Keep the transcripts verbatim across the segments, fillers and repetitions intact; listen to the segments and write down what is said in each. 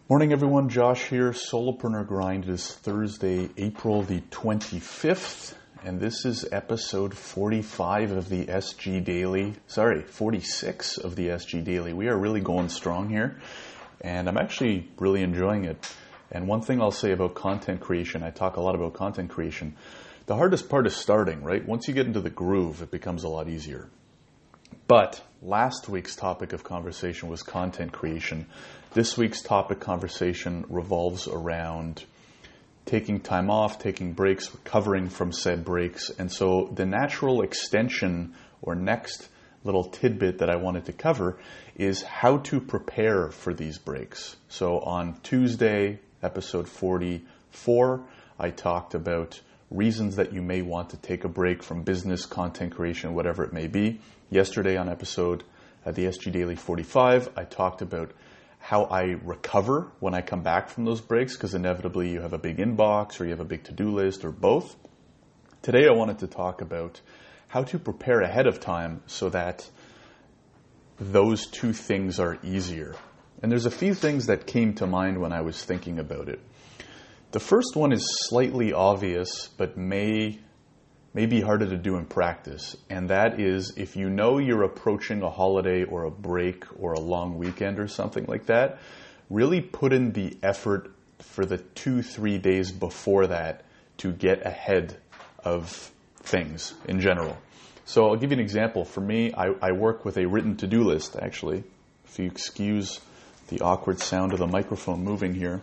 Morning everyone, Josh here, Solopreneur Grind. It is Thursday, April the twenty-fifth, and this is episode forty-five of the S G Daily. Sorry, forty-six of the S G Daily. We are really going strong here, and I'm actually really enjoying it. And one thing I'll say about content creation, I talk a lot about content creation. The hardest part is starting, right? Once you get into the groove, it becomes a lot easier. But last week's topic of conversation was content creation. This week's topic conversation revolves around taking time off, taking breaks, recovering from said breaks. And so the natural extension or next little tidbit that I wanted to cover is how to prepare for these breaks. So on Tuesday, episode forty-four, I talked about reasons that you may want to take a break from business, content creation, whatever it may be. Yesterday on episode uh, the S G Daily forty-five, I talked about how I recover when I come back from those breaks, because inevitably you have a big inbox or you have a big to-do list or both. Today I wanted to talk about how to prepare ahead of time so that those two things are easier. And there's a few things that came to mind when I was thinking about it. The first one is slightly obvious, but may may be harder to do in practice. And that is, if you know you're approaching a holiday or a break or a long weekend or something like that, really put in the effort for the two, three days before that to get ahead of things in general. So I'll give you an example. For me, I, I work with a written to-do list, actually. If you excuse the awkward sound of the microphone moving here.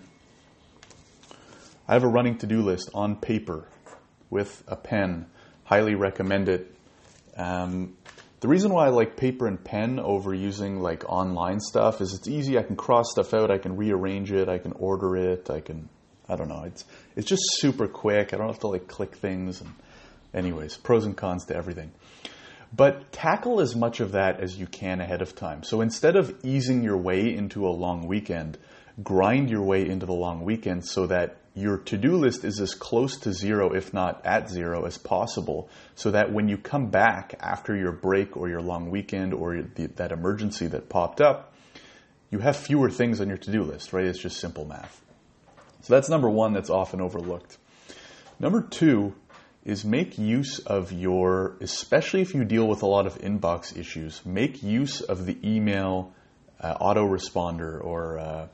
I have a running to-do list on paper with a pen. Highly recommend it. Um, the reason why I like paper and pen over using like online stuff is it's easy. I can cross stuff out. I can rearrange it. I can order it. I can, I don't know. It's it's just super quick. I don't have to like click things. And anyways, pros and cons to everything. But tackle as much of that as you can ahead of time. So instead of easing your way into a long weekend, grind your way into the long weekend so that your to-do list is as close to zero, if not at zero, as possible, so that when you come back after your break or your long weekend or the, that emergency that popped up, you have fewer things on your to-do list, right? It's just simple math. So that's number one that's often overlooked. Number two is make use of your, especially if you deal with a lot of inbox issues, make use of the email uh, autoresponder or uh,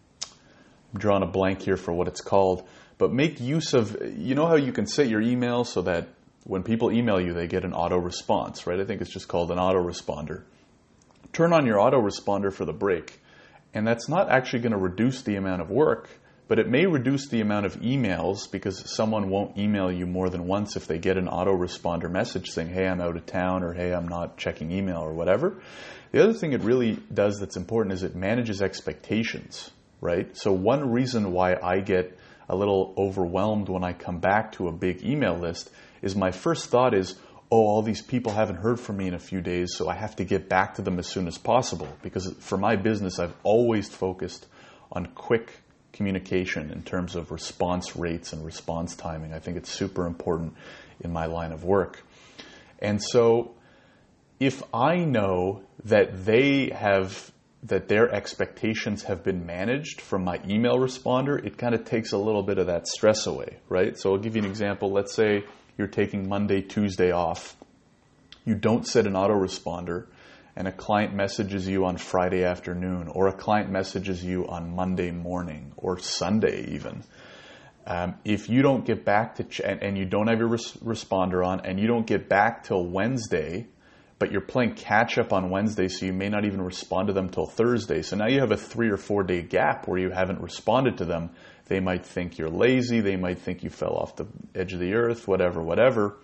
I'm drawing a blank here for what it's called, but make use of, you know how you can set your email so that when people email you, they get an auto response, right? I think it's just called an autoresponder. Turn on your autoresponder for the break, and that's not actually going to reduce the amount of work, but it may reduce the amount of emails because someone won't email you more than once if they get an autoresponder message saying, hey, I'm out of town, or hey, I'm not checking email, or whatever. The other thing it really does that's important is it manages expectations. Right? So one reason why I get a little overwhelmed when I come back to a big email list is my first thought is, oh, all these people haven't heard from me in a few days, so I have to get back to them as soon as possible. Because for my business, I've always focused on quick communication in terms of response rates and response timing. I think it's super important in my line of work. And so if I know that they have that their expectations have been managed from my email responder, it kind of takes a little bit of that stress away, right? So I'll give you an example. Let's say you're taking Monday, Tuesday off. You don't set an autoresponder, and a client messages you on Friday afternoon, or a client messages you on Monday morning, or Sunday even. Um, if you don't get back to, ch- and, and you don't have your res- responder on, and you don't get back till Wednesday, but you're playing catch up on Wednesday, so you may not even respond to them till Thursday. So now you have a three or four day gap where you haven't responded to them. They might think you're lazy. They might think you fell off the edge of the earth, whatever, whatever.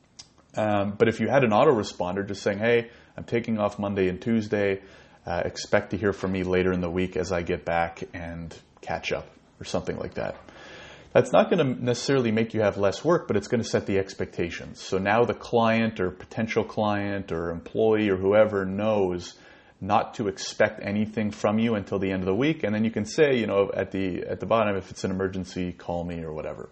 Um, but if you had an autoresponder just saying, hey, I'm taking off Monday and Tuesday, uh, expect to hear from me later in the week as I get back and catch up or something like that. That's not going to necessarily make you have less work, but it's going to set the expectations. So now the client or potential client or employee or whoever knows not to expect anything from you until the end of the week. And then you can say, you know, at the at the bottom, if it's an emergency, call me or whatever.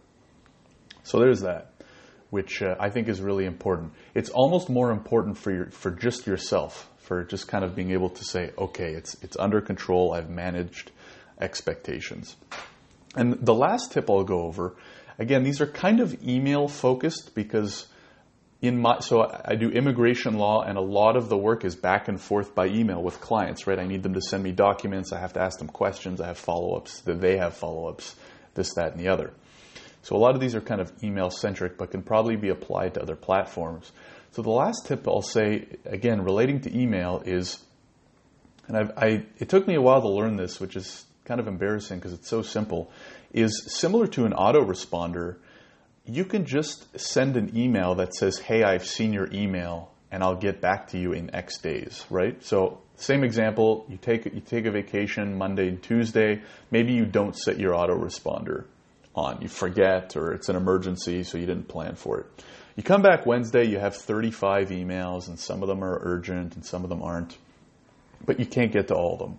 So there's that, which uh, I think is really important. It's almost more important for your for just yourself, for just kind of being able to say, okay, it's it's under control. I've managed expectations. And the last tip I'll go over, again, these are kind of email focused because in my, so I do immigration law, and a lot of the work is back and forth by email with clients, right? I need them to send me documents. I have to ask them questions. I have follow-ups. That they have follow-ups, this, that, and the other. So a lot of these are kind of email centric, but can probably be applied to other platforms. So the last tip I'll say, again, relating to email is, and I've, I, it took me a while to learn this, which is kind of embarrassing because it's so simple, is similar to an autoresponder. You can just send an email that says, hey, I've seen your email and I'll get back to you in X days, right? So same example, you take, you take a vacation Monday and Tuesday. Maybe you don't set your autoresponder on. You forget, or it's an emergency, so you didn't plan for it. You come back Wednesday, you have thirty-five emails, and some of them are urgent and some of them aren't, but you can't get to all of them.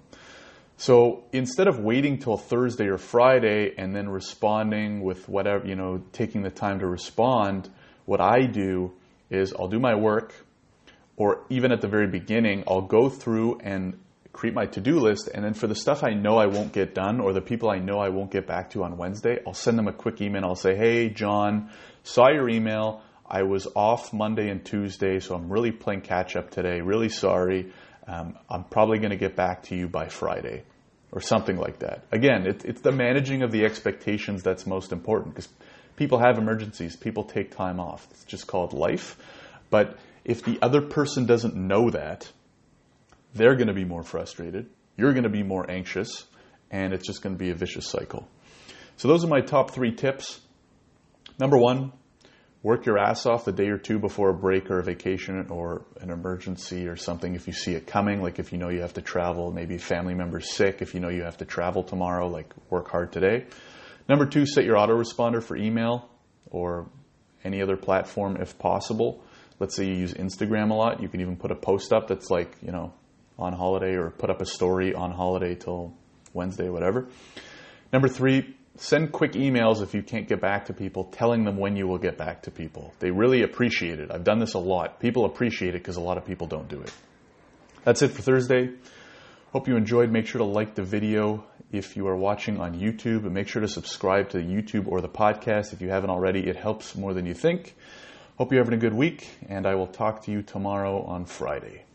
So instead of waiting till Thursday or Friday and then responding with whatever, you know, taking the time to respond, what I do is I'll do my work, or even at the very beginning, I'll go through and create my to-do list. And then for the stuff I know I won't get done, or the people I know I won't get back to on Wednesday, I'll send them a quick email. I'll say, hey, John, saw your email. I was off Monday and Tuesday, so I'm really playing catch up today. Really sorry. Um, I'm probably going to get back to you by Friday, or something like that. Again, it, it's the managing of the expectations that's most important, because people have emergencies. People take time off. It's just called life. But if the other person doesn't know that, they're going to be more frustrated. You're going to be more anxious, and it's just going to be a vicious cycle. So those are my top three tips. Number one, work your ass off the day or two before a break or a vacation or an emergency or something. If you see it coming, like if you know you have to travel, maybe a family member's sick, if you know you have to travel tomorrow, like work hard today. Number two, set your autoresponder for email or any other platform if possible. Let's say you use Instagram a lot. You can even put a post up that's like, you know, on holiday, or put up a story on holiday till Wednesday, whatever. Number three, send quick emails if you can't get back to people, telling them when you will get back to people. They really appreciate it. I've done this a lot. People appreciate it because a lot of people don't do it. That's it for Thursday. Hope you enjoyed. Make sure to like the video if you are watching on YouTube, and make sure to subscribe to YouTube or the podcast if you haven't already. It helps more than you think. Hope you're having a good week, and I will talk to you tomorrow on Friday.